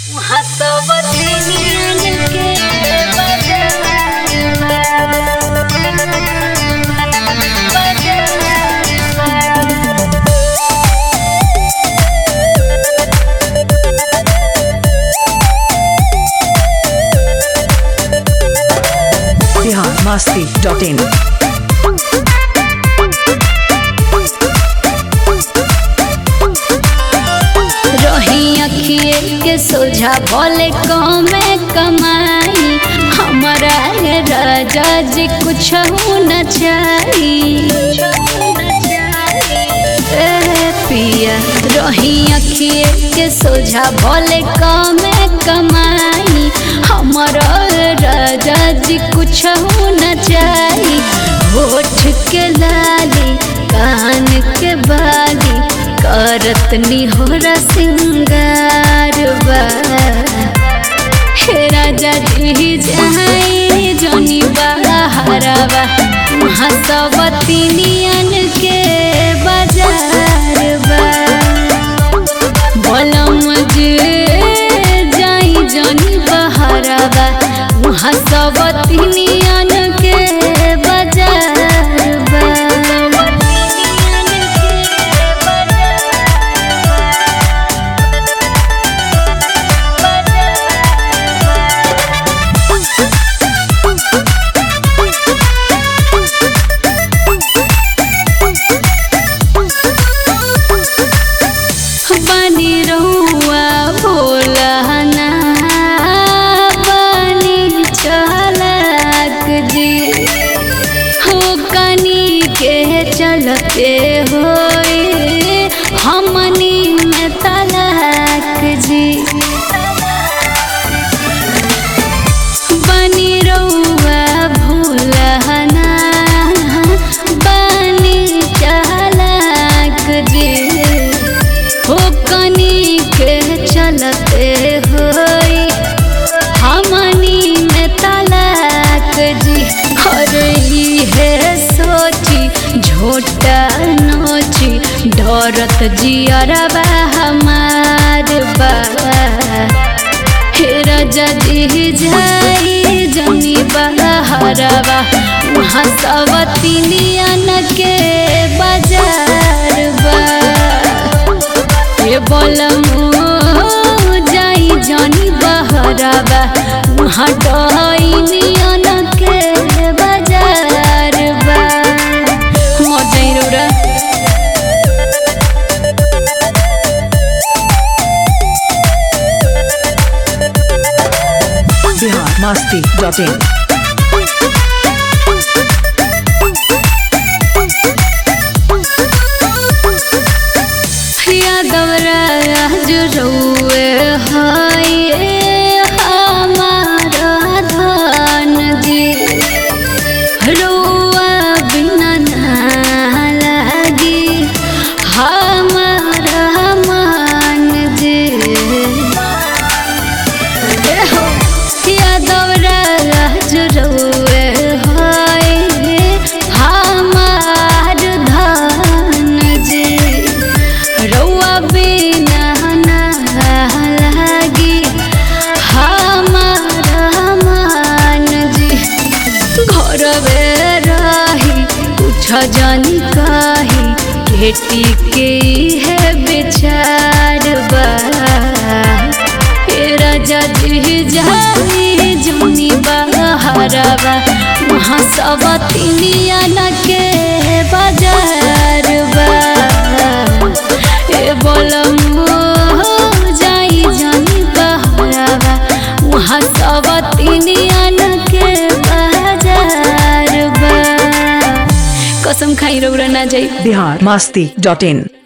biharmasti.in रही अखिए के सोझा भले कमे कमाई हमारा राजा जी कुछ न चाहिए पिया रही अखिए के सोझा भले कमे कमाई हमारा राजा जी कुछ न चाहिए होठ के लाली कान के बाली करत निहोरा सिंगार बा हे राजा जी जाई जोनी बहारवा हसवती नियन के बाजार बा बोलम जे जाई जोनी बहारवा हसवती नियन के बाजार बा बनी रहुआ भोला ना बनी चालाक जी हो कनी के चलते होए हमनी में तलाक जी बनी रहुआ भोला ना बनी चालाक जी हो कनी के चलते होई हमनी में तलाक जी हरई है सोची झोटा नोची डरत जियरबा हमार बा हे राजा जी जाई जनी बहारवा हसवती नियन के बाजार बा बोलमु जाई जानी बहरावा हटई नियन के बाजार बा मजाई रौरा biharmasti.in यादवरा जुरुए हाय हमारा धन जी रुआ बिना ना लगी हमारा मन जी यादवरा जुरुए हाय हमार धन जी रउआ बिना ना लागी हमारा मन जी घरवे रही कुछ जानी कही बेटी के है बेचार बा हे राजा जी जाई जोनी बहारवा हसवती नियन के बाजार बा बोलमु जाई जानी बहारवा हसवती नियन के बाजार बा कसम खाई रौरा ना जाई biharmasti.in